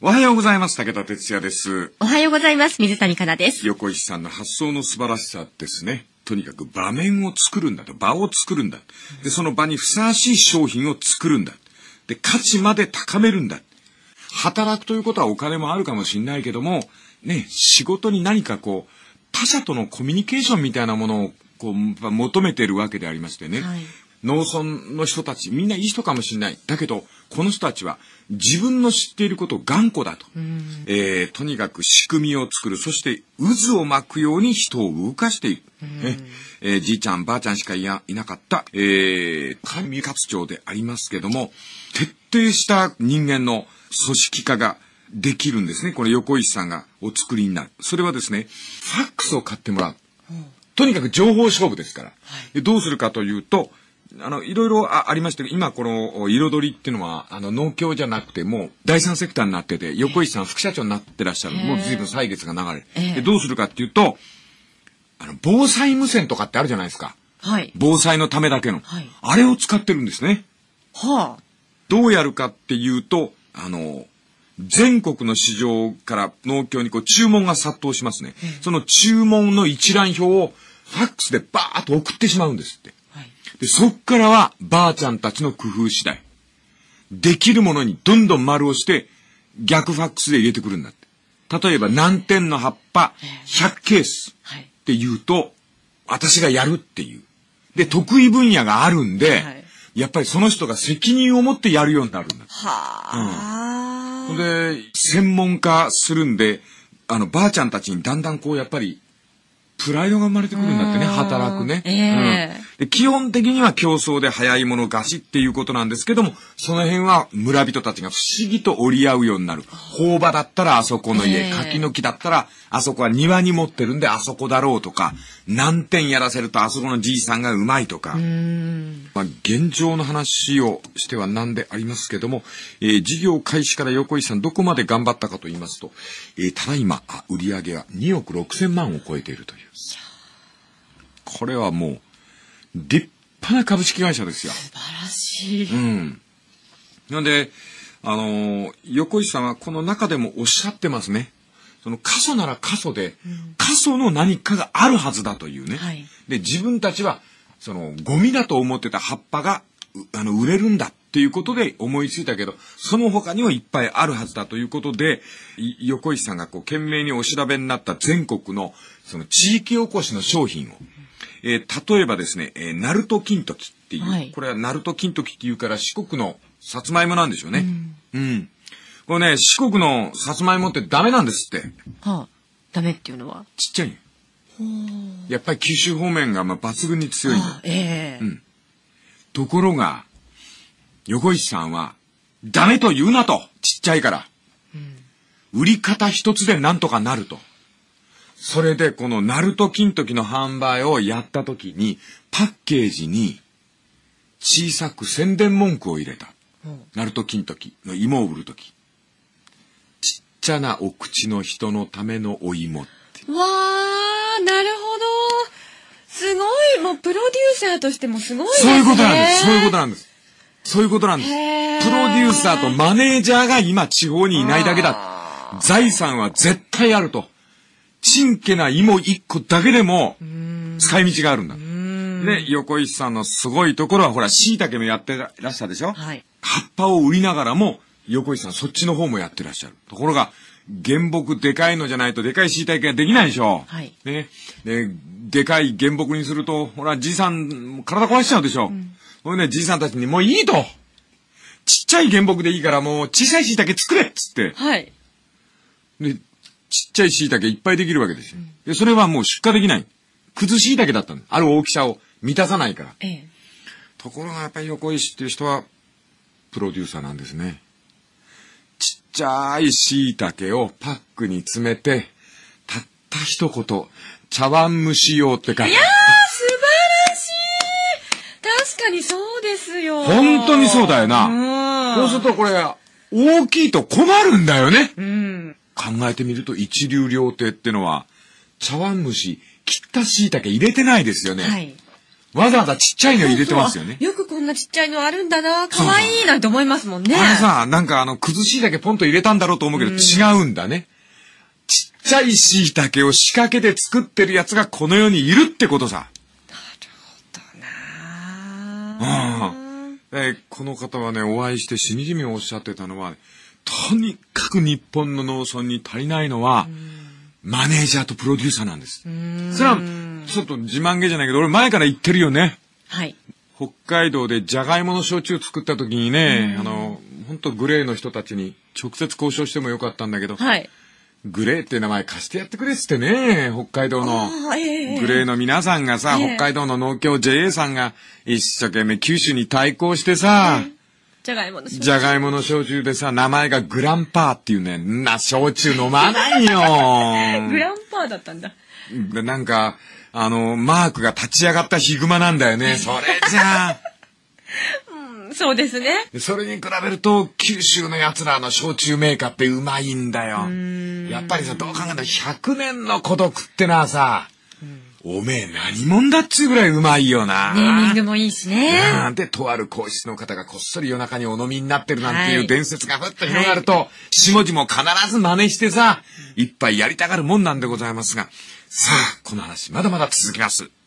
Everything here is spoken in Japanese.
おはようございます。武田哲也です。 おはようございます。水谷香奈です。 横石さんの発想の素晴らしさですね。とにかく場面を作るんだと。場を作るんだ。で、その場にふさわしい商品を作るんだ。で、価値まで高めるんだ。働くということはお金もあるかもしれないけども、ね、仕事に何か他者とのコミュニケーションみたいなものを求めているわけでありましてね。はい、農村の人たちみんないい人かもしれない。だけどこの人たちは自分の知っていることを頑固だと、とにかく仕組みを作る。そして渦を巻くように人を動かしている、じいちゃんばあちゃんしかいなかった、官民活長でありますけども、徹底した人間の組織化ができるんですね。これ横石さんがお作りになる。それはですね、ファックスを買ってもらう。とにかく情報勝負ですから、でどうするかというと、いろいろありまして、今この彩りっていうのは農協じゃなくてもう第三セクターになってて、横石さん副社長になってらっしゃる。もう随分歳月が流れ、でどうするかっていうと、防災無線とかってあるじゃないですか、はい、防災のためだけの、はい、あれを使ってるんですね。はあ、どうやるかっていうと、全国の市場から農協に注文が殺到しますね。その注文の一覧表をファックスでバーッと送ってしまうんですって。でそっからはばあちゃんたちの工夫次第。できるものにどんどん丸をして逆ファックスで入れてくるんだって。例えば何点の葉っぱ100ケースって言うと、私がやるっていう。で、得意分野があるんで、やっぱりその人が責任を持ってやるようになるんだ。で、専門化するんで、ばあちゃんたちにだんだんやっぱり、プライドが生まれてくるんだってね、働くね。で基本的には競争で早い者勝ちっていうことなんですけども、その辺は村人たちが不思議と折り合うようになる。朴葉だったらあそこの家、柿の木だったらあそこは庭に持ってるんであそこだろうとか、何点やらせるとあそこのじいさんがうまいとか。現状の話をしてはなんでありますけども、事業開始から横井さんどこまで頑張ったかと言いますと、ただいま売上は2億6千万を超えているという。これはもう立派な株式会社ですよ。 素晴らしい。 なので横石さんはこの中でもおっしゃってますね。その過疎なら過疎で、過疎の何かがあるはずだというね。はい、で自分たちはそのゴミだと思ってた葉っぱが売れるんだっていうことで思いついたけど、その他にはいっぱいあるはずだということで、横石さんが懸命にお調べになった全国のその地域おこしの商品を、例えばですね、ナルト金時っていう、はい、これはナルト金時っていうから四国のさつまいもなんでしょうね。これね、四国のさつまいもってダメなんですって。 はあ、ダメっていうのはちっちゃい。やっぱり九州方面が抜群に強いんだ。ところが横石さんはダメと言うなと、ちっちゃいから、売り方一つでなんとかなると。それでこのナルト金時の販売をやった時にパッケージに小さく宣伝文句を入れた。ナルト金時の芋を売る時、ちっちゃなお口の人のためのお芋って。 わー、なるほど。すごい、もうプロデューサーとしてもすごいですね。 そういうことなんです。そういうことなんです。そういうことなんです。プロデューサーとマネージャーが今地方にいないだけだ。財産は絶対あると。ちんけな芋一個だけでも使い道があるんだ。で、横石さんのすごいところは、ほら、椎茸もやってらっしゃるでしょ、はい、葉っぱを売りながらも、横石さんそっちの方もやってらっしゃる。ところが、原木でかいのじゃないとでかい椎茸ができないでしょ、はい、ね。でかい原木にすると、ほら、じいさん、体壊しちゃうでしょ。ほいね、じいさんたちにもういいと。ちっちゃい原木でいいからもう小さい椎茸作れっつって。はい。で、ちっちゃい椎茸いっぱいできるわけですよ。で、それはもう出荷できない。くず椎茸だったの。ある大きさを満たさないから。ところがやっぱり横石っていう人は、プロデューサーなんですね。ちっちゃい椎茸をパックに詰めて、たった一言、茶碗蒸し用って書いてある。 いやー、素晴らしい。確かにそうですよ。 本当にそうだよな。そうするとこれ、大きいと困るんだよね。考えてみると一流料亭ってのは茶碗蒸し切った椎茸入れてないですよね、はい、わざわざちっちゃいの入れてますよね。 よくこんなちっちゃいのあるんだな、かわいいなんて思いますもんね。 あれさ、なんか崩しいだけポンと入れたんだろうと思うけど、違うんだね。ちっちゃいしいたけを仕掛けて作ってるやつがこの世にいるってことさ。この方はね、お会いしてしみじみおっしゃってたのは、とにかく日本の農村に足りないのは、マネージャーとプロデューサーなんです。それは、ちょっと自慢げじゃないけど、俺前から言ってるよね。 はい。 北海道でジャガイモの焼酎作った時にね、ほんとグレーの人たちに直接交渉してもよかったんだけど、 はい。 グレーって名前貸してやってくれっつってね、北海道の。グレーの皆さんがさ、北海道の農協 JA さんが一生懸命九州に対抗してさ、 じゃがいもの焼酎でさ、名前がグランパーっていうね、焼酎飲まないよ。 グランパーだったんだ。 なんか、マークが立ち上がったヒグマなんだよね。それじゃあ。 そうですね。 それに比べると、九州の奴らの焼酎メーカーってうまいんだよ。やっぱりさ、どう考えても100年の孤独ってのはさ、おめえ何者だっつうぐらいうまいよな。 ネーミングもいいしね。 で、とある皇室の方がこっそり夜中にお飲みになってるなんていう伝説がふっと広がると、下地も必ず真似してさ、一杯やりたがるもんなんでございますが、さあ、この話まだまだ続きます。